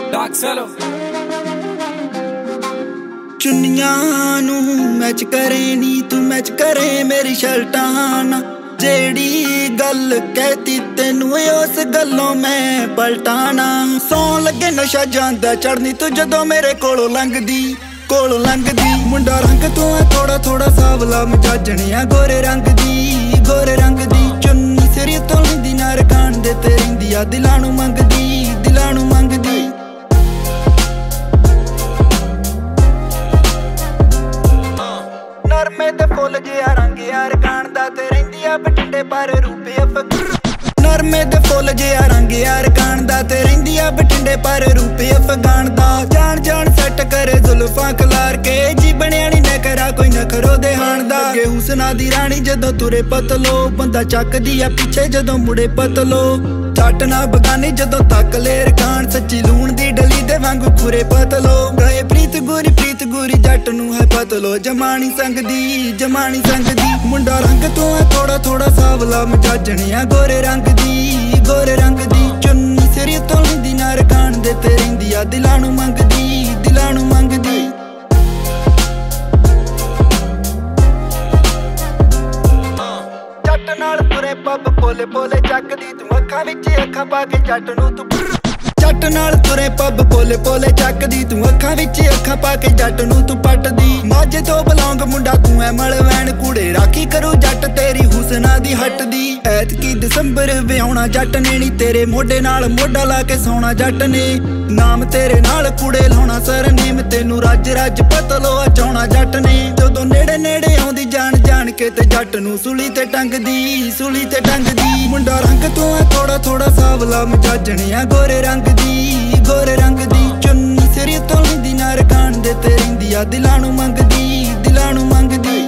चुन्नियां नू मैच करे नी तू मैच करे मेरी शर्टां ना। जेड़ी गल कहती तेनू उस गलों मैं पलटाना। सौ लगे नशा जांदा चढ़नी तू जदों मेरे कोलों लंघदी मुंडा रंग तू है थोड़ा थोड़ा सावला मजाजनिया गोरे रंग दी चुन्नी सिरी तो लिंदी नार खान दे ते रहिंदी आ दिलां नू मंगदी नरमे ते फुल जिहा रंग यार खान दा ते रहिंदी आ बठिंडे पर रूपे नरमे ते फुल जिहा रंग यार खान दा ते रहिंदी आ बठिंडे पर रूपे अफगान दा। जान सैट करे जुल्फां खलार के जी बनिया नी न करा कोई नखरो दे हाण दा। अगे हुसना दी रानी जदों तुरे पतलो बंदा चकदी आ पीछे जदों मुड़े पतलो। जट ना बगानी जदों तक लेर खान सच्ची लूण दी डली दे वांगू खुरे पतलो। गए प्रीत गोरी जट नू है पतलो जमानी संगदी मुंडा रंग तू है थोड़ा थोड़ा सावला मजाजनिया गोरे रंग दी चुन्नी सिरी तो लिंदी नार खान दे ते रहिंदी आ दिलां नू मंगदी जट नाल तुरे पब पोले चकदी तू अखां विच अखां पा के जट नू तू जट नाल तुरे पब पोले चकदी तू अखां विच अखां पा के जट नू तू पटदी। माझे तो बलौंग मुंडा तू है मलवैन कूड़े राखी करू जट तेरी हुसना दी हटदी। ऐतकी दिसंबर विआउणा जट ने नी तेरे मोढे नाल मोढा ला के सौना जट ने। नाम तेरे नाल कूड़े लाउणा सरनेम तेनू रज पतलो चाउणा जट ने। जदों नेड़े आउंदी जान के ते जट नू सुली ते टंगदी मुंडा रंग तू है थोड़ा थोड़ा सावला मजाजनिया गोरे रंग दी चुन्नी सिरी तो लिंदी नार खान दे ते रहिंदी आ दिलां नू मंगदी